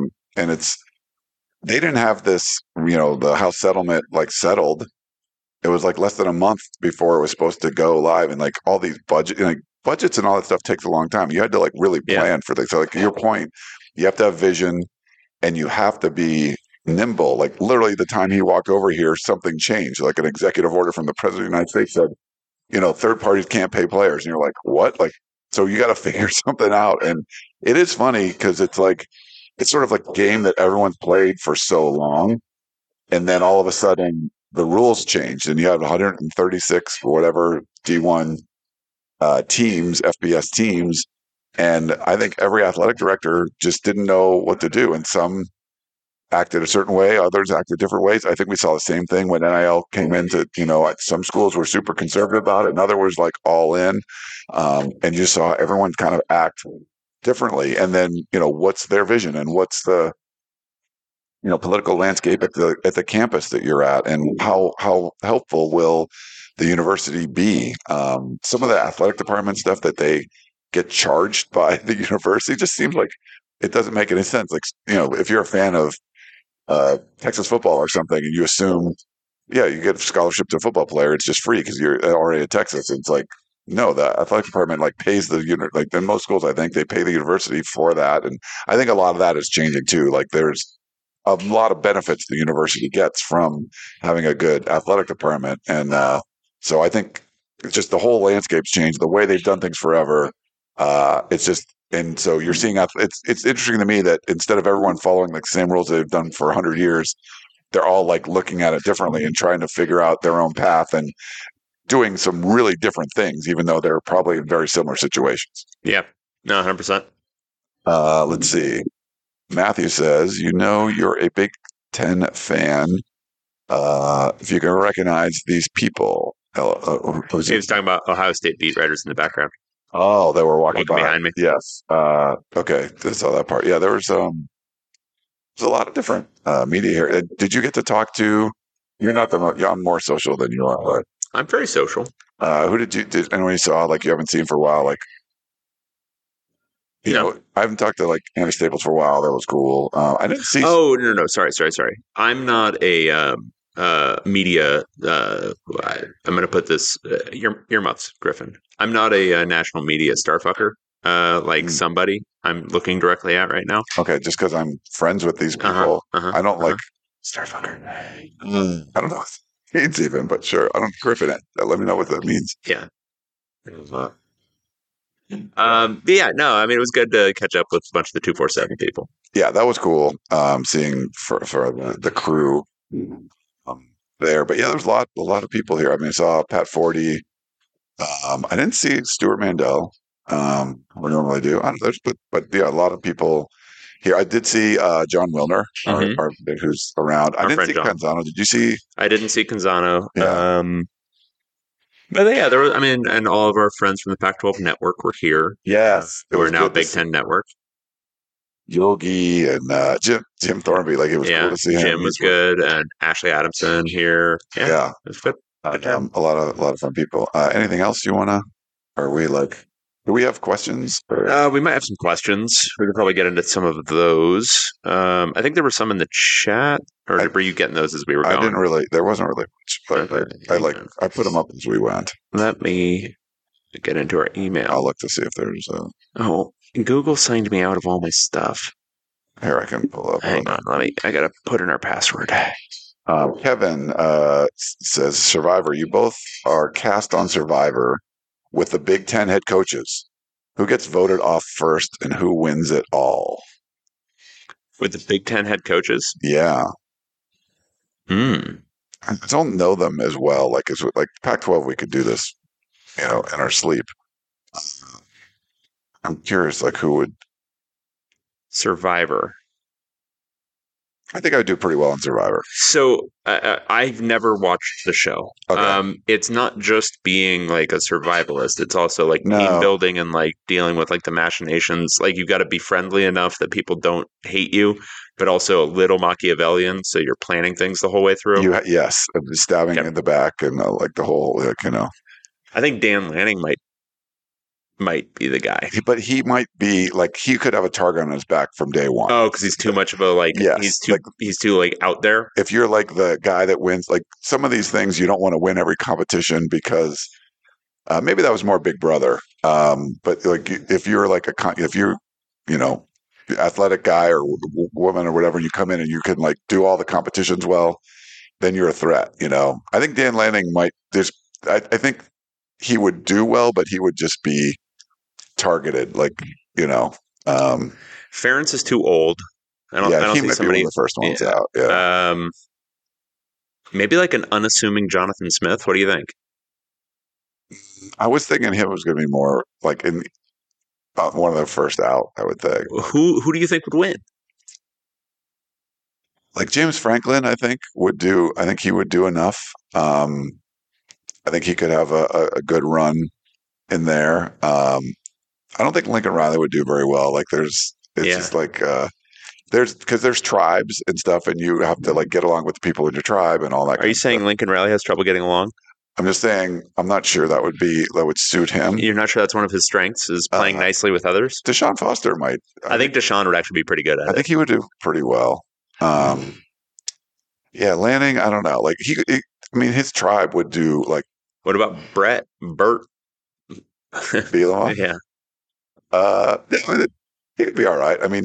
they didn't have this, the house settlement like settled. It was like less than a month before it was supposed to go live, and like all these budgets and all that stuff takes a long time. You had to like really plan for things. So like your point, you have to have vision and you have to be nimble. Like literally the time he walked over here, something changed. Like an executive order from the president of the United States said, third parties can't pay players. And you're like, what? Like, so you got to figure something out. And it is funny because it's sort of like a game that everyone's played for so long. And then all of a sudden the rules changed and you have 136 or whatever D1 teams, FBS teams. And I think every athletic director just didn't know what to do. And some acted a certain way, others acted different ways. I think we saw the same thing when NIL came into, some schools were super conservative about it and others was like all in. And you saw everyone kind of act differently. And then, what's their vision and what's the, political landscape at the campus that you're at, and how helpful will the university be? Some of the athletic department stuff that they get charged by the university just seems like it doesn't make any sense. Like, if you're a fan of Texas football or something, and you assume, you get a scholarship to a football player, it's just free because you're already at Texas. It's like, no, the athletic department like pays the unit. Like in most schools, I think they pay the university for that, and I think a lot of that is changing too. Like there's a lot of benefits the university gets from having a good athletic department. And so I think it's just the whole landscape's changed, the way they've done things forever. It's just, and so you're seeing, it's interesting to me that instead of everyone following the same rules they've done for 100 years, they're all like looking at it differently and trying to figure out their own path and doing some really different things, even though they're probably in very similar situations. Yeah, no, 100%. Let's see. Matthew says, you're a Big Ten fan. If you can recognize these people. He was talking about Ohio State beat writers in the background. Oh, they were walking behind me. Yes. Okay. I saw that part. Yeah, there's a lot of different media here. Did you get to talk to? You're not I'm more social than you are. But, I'm very social. Who did anyone you saw like you haven't seen for a while? Like, I haven't talked to like Andy Staples for a while. That was cool. I didn't see. Oh, no. Sorry. I'm not a media. I'm going to put this earmuffs, Griffin. I'm not a national media starfucker like somebody I'm looking directly at right now. Okay, just because I'm friends with these people, I don't like starfucker. I don't know what it means even, but sure. I don't Griffin it. Let me know what that means. Yeah. Yeah, no, I mean, it was good to catch up with a bunch of the 247 people. Yeah, that was cool. Seeing for the crew there, but yeah, there's a lot of people here. I mean, I saw Pat Forty. I didn't see Stuart Mandel. We normally do. I don't know, but yeah, a lot of people here. I did see John Wilner, who's around. I didn't see Canzano. Did you see? I didn't see Canzano. Yeah. But yeah, there was. I mean, and all of our friends from the Pac-12 network were here. Yes, we're now Big Ten network. Yogi and Jim Thornby, like it was cool to see him. Jim was good, and Ashley Adamson here. Yeah, it was good. A lot of fun people. Anything else you wanna? Are we like? Do we have questions? We might have some questions. We could probably get into some of those. I think there were some in the chat. Or were you getting those as we were going? I didn't really. There wasn't really much, but I put them up as we went. Let me get into our email. I'll look to see if there's a. Oh, Google signed me out of all my stuff. Here, I can pull up. Hang on. I got to put in our password. Kevin says, Survivor, you both are cast on Survivor with the Big Ten head coaches. Who gets voted off first and who wins it all? With the Big Ten head coaches? Yeah. I don't know them as well. Like Pac-12, we could do this, in our sleep. I'm curious, like who would Survivor. I think I would do pretty well in Survivor. So I've never watched the show. Okay. It's not just being like a survivalist. It's also like No. team building and like dealing with like the machinations. Like you've got to be friendly enough that people don't hate you, but also a little Machiavellian. So you're planning things the whole way through. Yes, stabbing Yep. in the back and like the whole, I think Dan Lanning might be the guy. But he might be like he could have a target on his back from day one. Oh, because he's too much of a like. Yes, he's too like out there. If you're like the guy that wins, like some of these things, you don't want to win every competition because maybe that was more Big Brother. But like if you're like if you're athletic guy or woman or whatever, you come in and you can like do all the competitions well, then you're a threat. I think Dan Lanning might. I think he would do well, but he would just be targeted, like Ferentz is too old. I don't he see might somebody be one of the first ones out. Yeah, maybe like an unassuming Jonathan Smith. What do you think? I was thinking him was going to be more like in one of the first out. I would think. Who do you think would win? Like James Franklin, I think would do. I think he would do enough. I think he could have a good run in there. I don't think Lincoln Riley would do very well. Like just like there's tribes and stuff, and you have to like get along with the people in your tribe and all that. Are you saying Lincoln Riley has trouble getting along? I'm just saying I'm not sure that would suit him. You're not sure that's one of his strengths is playing nicely with others? Deshaun Foster might. I think Deshaun would actually be pretty good at it. I think he would do pretty well. Yeah, Lanning, I don't know. Like his tribe would do like. What about Bert? Bielema? Yeah. He could be all right. I mean,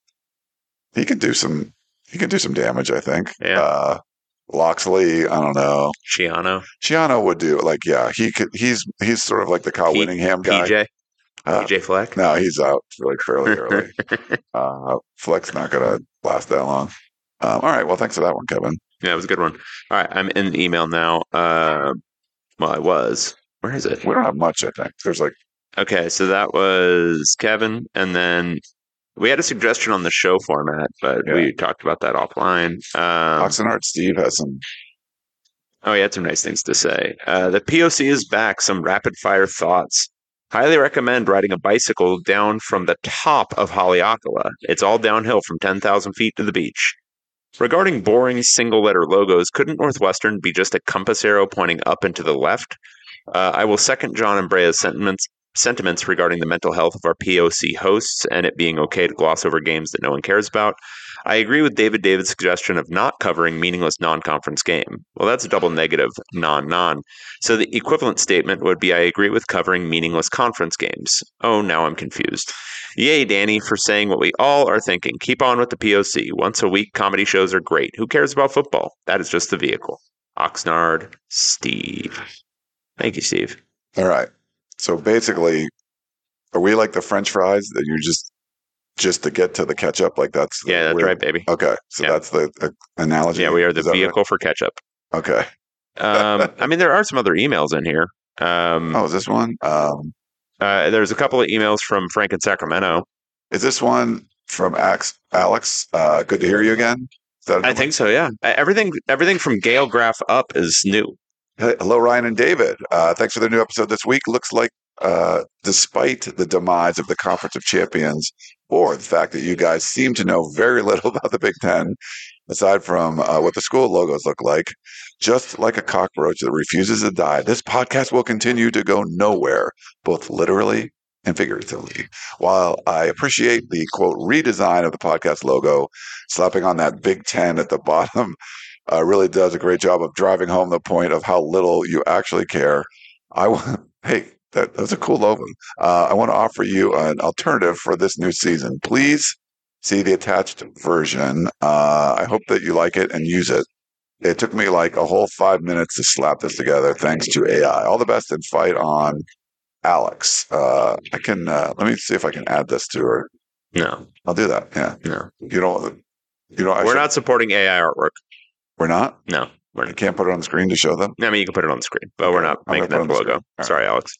he can do some damage, I think. Yeah. Loxley, I don't know. Schiano would do like, yeah, he's sort of like the Kyle Whittingham guy. PJ Fleck? No, he's out like fairly early. Fleck's not gonna last that long. All right, well, thanks for that one, Kevin. Yeah, it was a good one. All right, I'm in the email now. I was. Where is it? We don't have much, I think. There's like. Okay, so that was Kevin, and then we had a suggestion on the show format, but we talked about that offline. Oxnard Steve has some. Oh, he had some nice things to say. The POC is back. Some rapid fire thoughts. Highly recommend riding a bicycle down from the top of Haleakala. It's all downhill from 10,000 feet to the beach. Regarding boring single-letter logos, couldn't Northwestern be just a compass arrow pointing up and to the left? I will second John and Brea's sentiments regarding the mental health of our POC hosts and it being okay to gloss over games that no one cares about. I agree with David's suggestion of not covering meaningless non-conference game. Well, that's a double negative, non-non. So the equivalent statement would be I agree with covering meaningless conference games. Oh, now I'm confused. Yay, Danny, for saying what we all are thinking. Keep on with the POC. Once a week, comedy shows are great. Who cares about football? That is just the vehicle. Oxnard, Steve. Thank you, Steve. All right. So basically, are we like the French fries that you're just to get to the ketchup? Like that's right, baby. Okay, so that's the analogy. Yeah, we are the vehicle for ketchup. Okay. I mean, there are some other emails in here. Is this one? There's a couple of emails from Frank in Sacramento. Is this one from Alex? Good to hear you again. I think so. Yeah. Everything from Gale Graph up is new. Hello, Ryan and David. Thanks for the new episode this week. Looks like despite the demise of the Conference of Champions or the fact that you guys seem to know very little about the Big Ten, aside from what the school logos look like, just like a cockroach that refuses to die, this podcast will continue to go nowhere, both literally and figuratively. While I appreciate the, quote, redesign of the podcast logo, slapping on that Big Ten at the bottom really does a great job of driving home the point of how little you actually care. Hey, that was a cool logo. I want to offer you an alternative for this new season. Please see the attached version. I hope that you like it and use it. It took me like a whole 5 minutes to slap this together, thanks to AI. All the best and fight on, Alex. I can let me see if I can add this to her. No, I'll do that. Yeah. No, you don't. We're not supporting AI artwork. We're not? No. You can't put it on the screen to show them? I mean, you can put it on the screen, but we're not making that the logo. Right. Sorry, Alex.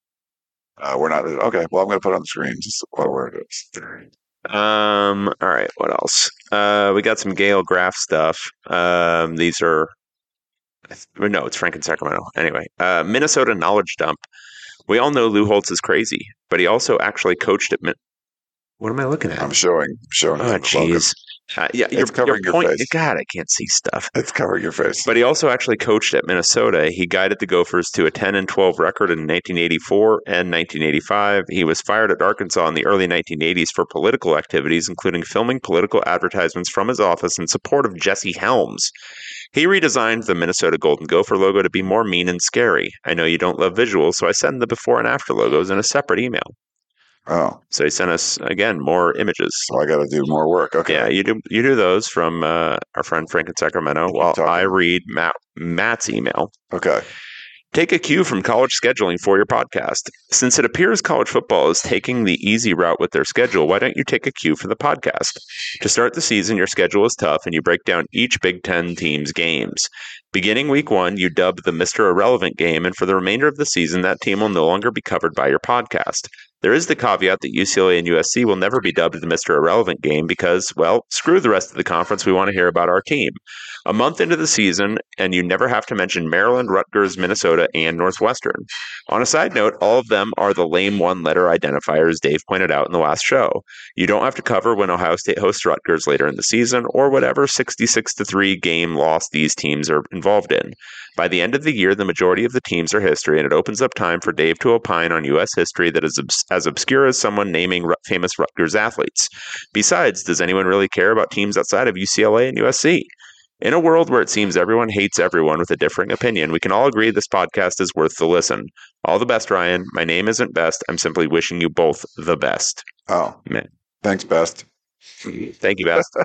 We're not. Okay, well, I'm going to put it on the screen just while we're at it. All right. What else? We got some Gale Graph stuff. These are no, it's Frank in Sacramento. Anyway, Minnesota knowledge dump. We all know Lou Holtz is crazy, but he also actually coached at. What am I looking at? I'm showing it Oh, in the logo. jeez. Yeah, It's covering your face. God, I can't see stuff. It's covering your face. But he also actually coached at Minnesota. He guided the Gophers to a 10-12 record in 1984 and 1985. He was fired at Arkansas in the early 1980s for political activities, including filming political advertisements from his office in support of Jesse Helms. He redesigned the Minnesota Golden Gopher logo to be more mean and scary. I know you don't love visuals, so I send the before and after logos in a separate email. Oh, so he sent us again more images. So I got to do more work. Okay, yeah, you do those from our friend Frank in Sacramento, while I read Matt's email. Okay. Take a cue from college scheduling for your podcast. Since it appears college football is taking the easy route with their schedule, why don't you take a cue for the podcast? To start the season, your schedule is tough, and you break down each Big Ten team's games. Beginning week 1, you dub the Mr. Irrelevant game, and for the remainder of the season, that team will no longer be covered by your podcast. There is the caveat that UCLA and USC will never be dubbed the Mr. Irrelevant game because, well, screw the rest of the conference. We want to hear about our team. A month into the season, and you never have to mention Maryland, Rutgers, Minnesota, and Northwestern. On a side note, all of them are the lame one-letter identifiers Dave pointed out in the last show. You don't have to cover when Ohio State hosts Rutgers later in the season or whatever 66-3 game loss these teams are involved in. By the end of the year, the majority of the teams are history, and it opens up time for Dave to opine on U.S. history that is as obscure as someone naming famous Rutgers athletes. Besides, does anyone really care about teams outside of UCLA and USC? In a world where it seems everyone hates everyone with a differing opinion, we can all agree this podcast is worth the listen. All the best, Ryan. My name isn't Best. I'm simply wishing you both the best. Oh, man. Thanks, Best. Thank you, Best.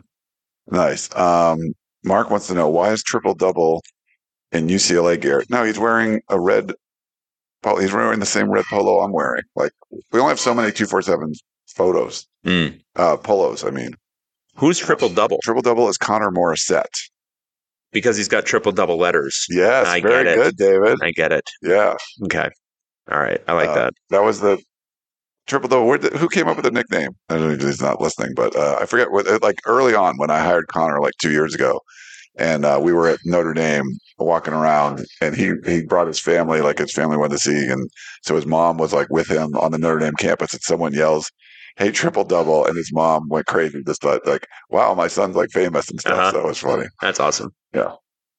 Nice. Mark wants to know, why is triple-double in UCLA gear? No, he's wearing a red polo. He's wearing the same red polo I'm wearing. Like, we only have so many 247 photos. Polos, I mean. Who's triple-double? Triple-double is Connor Morissette. Because he's got triple-double letters. Yes, very good, David. I get it. Yeah. Okay. All right. I like that. That was the triple-double. Who came up with the nickname? I don't know if he's not listening, but I forget. Like early on when I hired Connor like 2 years ago, and we were at Notre Dame walking around, and he brought his family, like his family went to see, and so his mom was like with him on the Notre Dame campus, and someone yells, "Hey, triple-double," and his mom went crazy, just like, wow, my son's like famous and stuff. So it was funny. That's awesome. Yeah.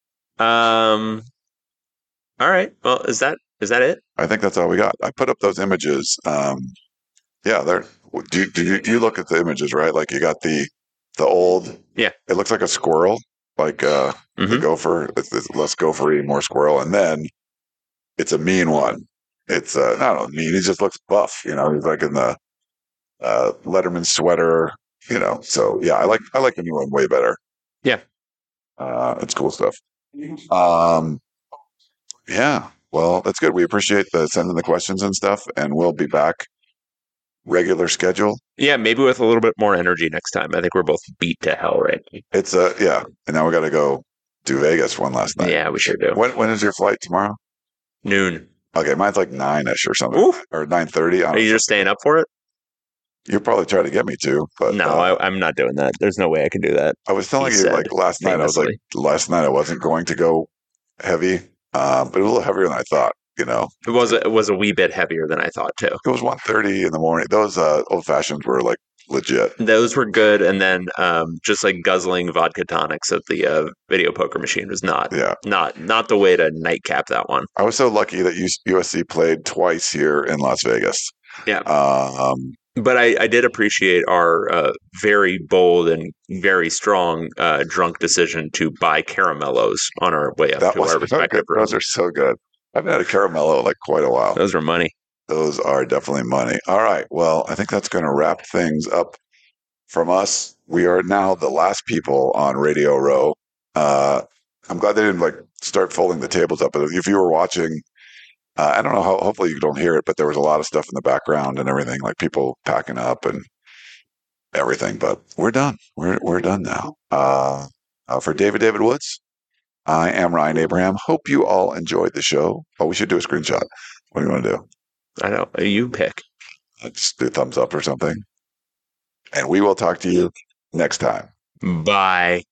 All right. Well, is that it? I think that's all we got. I put up those images. Yeah, there. Do you look at the images, right? Like you got the old. Yeah. It looks like a squirrel, like the gopher. It's less gophery, more squirrel, and then it's a mean one. It's I don't know, mean. He just looks buff. You know, he's like in the Letterman sweater. You know, so yeah, I like the new one way better. Yeah. It's cool stuff. Yeah. Well, that's good. We appreciate sending the questions and stuff, and we'll be back regular schedule. Yeah, maybe with a little bit more energy next time. I think we're both beat to hell, right? It's yeah, and now we got to go do Vegas one last night. Yeah, we sure do. When is your flight tomorrow? Noon. Okay, mine's like 9ish or something. Oof. Or 9:30. Are you just staying up for it? You'll probably try to get me to, but no, I'm not doing that. There's no way I can do that. I was telling you like last night. Famously. I was like last night I wasn't going to go heavy, but it was a little heavier than I thought. You know, it was a wee bit heavier than I thought too. It was 1:30 in the morning. Those old fashions were like legit. Those were good, and then just like guzzling vodka tonics at the video poker machine was not the way to nightcap that one. I was so lucky that USC played twice here in Las Vegas. Yeah. But I did appreciate our very bold and very strong drunk decision to buy caramellos on our way up to our respective rooms. Those are so good. I haven't had a caramello in like quite a while. Those are money. Those are definitely money. All right. Well, I think that's going to wrap things up from us. We are now the last people on Radio Row. I'm glad they didn't like start folding the tables up. But if you were watching, I don't know how, hopefully you don't hear it, but there was a lot of stuff in the background and everything, like people packing up and everything. But we're done. We're done now. For David Woods, I am Ryan Abraham. Hope you all enjoyed the show. Oh, we should do a screenshot. What do you want to do? I know. You pick. Just do a thumbs up or something. And we will talk to you next time. Bye.